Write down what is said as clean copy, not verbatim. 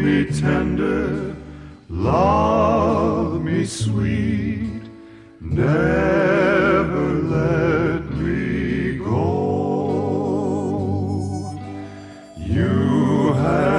me tender, love me sweet, never let me go. You have